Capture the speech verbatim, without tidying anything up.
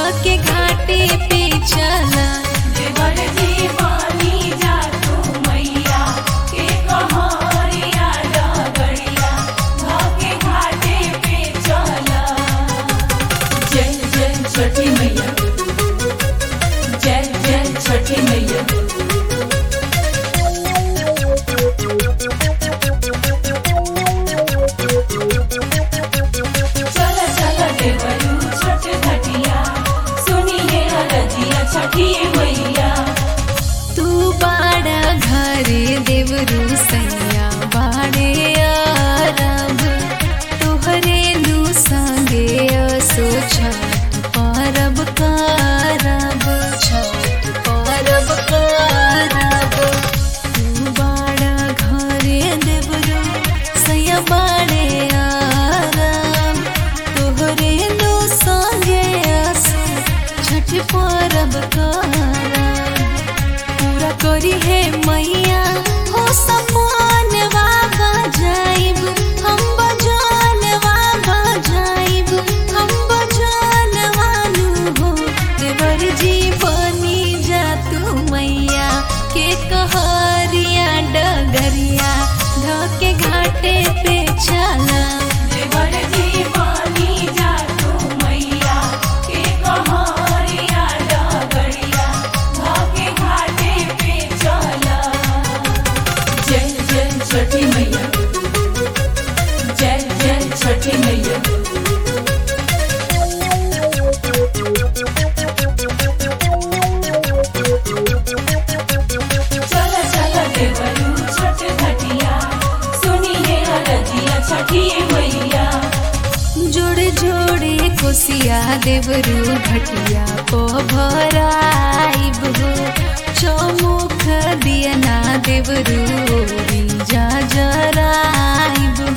के घाटे पे चला। देवर जी पानी जा तू मैया के कहारिया डगरिया भाके घाटे पे चला। जय जय छठी मैया, जय जय छठी मैया। चला चला देवरू छठ घटिया सुनिए रजिया छठी मैया। तू बाड़ा घरे देवरू सैया बाड़े आरब, तोहरे नु संगे असो छठ परब करब, छठ परब करब। तू बाड़ा घरे देवरू सैया बाड़े आरब, तोहरे नु संगे असो छठ परब करब। पूरा करी है मैया हो सपन बाबा जाइब, हम बजान बाबा जाइब, हम बजान वालू हो। देवर जी बनी जा तू मैया के कहरिया डगरिया ढके घाटे पे चला। देवर जी पानी जा तू मैया के कहारिया डगरिया भाके घाटे पे चला। जय जय छठी मैया, जय जय छठी मैया। चला चला देवरू छठ घटिया सुनिए रजिया छठी मैया। जोड़े जोड़े कोसिया देवरू घटिया को भराइब हो, चौमुख दिया ना देवरू जा जराइब